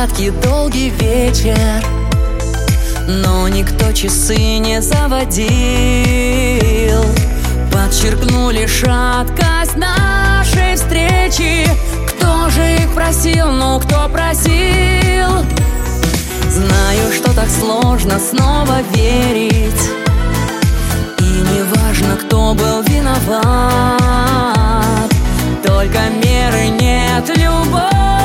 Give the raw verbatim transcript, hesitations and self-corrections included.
краткий долгий вечер, но никто часы не заводил. Подчеркнули шаткость нашей встречи. Кто же их просил, ну кто просил? Знаю, что так сложно снова верить, и не важно, кто был виноват, только меры нет любовь.